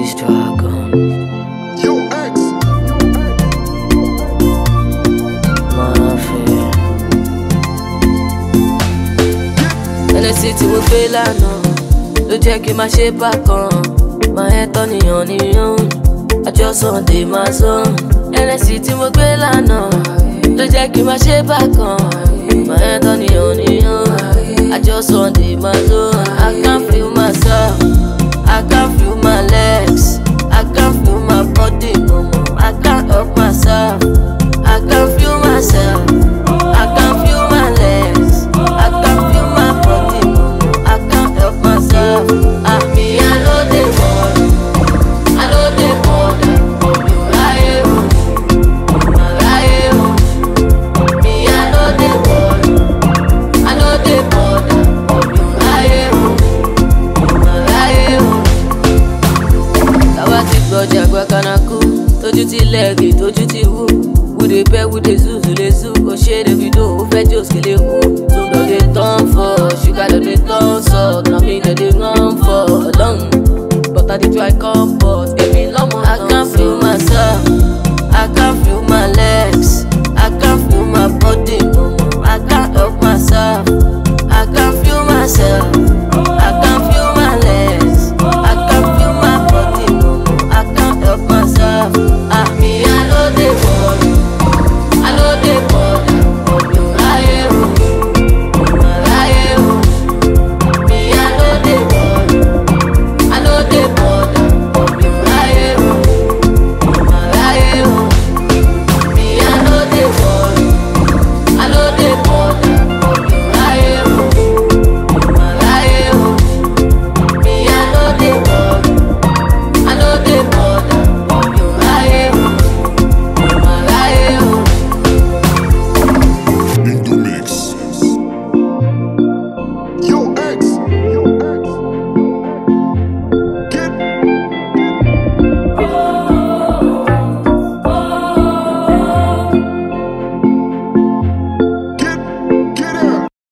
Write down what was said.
G-Dragon. Yo, X. Mafia. Ẹnẹsì tí mo gbé lánàá ló jẹ́ kí n máa ṣe bákan. Máa ẹ́ tọ́ nìyàn níyàn, àjọ Sunday máa sàn. Ẹnẹsì tí mo gbé lánàá ló jẹ́ kí n máa ṣe bákan. Máa ẹ́ tọ́ nìyàn níyàn, àjọ Sunday máa sàn. I can feel myself, I can feel my legs, I can feel my body no more. I can't help myself, I can feel myself, I can feel my legs, I can feel my body no more. I can't help myself. Me, I know they want, I know they want. Me, I know they want, I know they want. Táwa ti gbọ́jà gba kanaku, tójú ti lẹ́ẹ̀gì, tójú ti wú. Wúde pẹ́, wúde zúzú lè zú. Ó ṣe Davido, ó fẹ́ jòsì lè wú.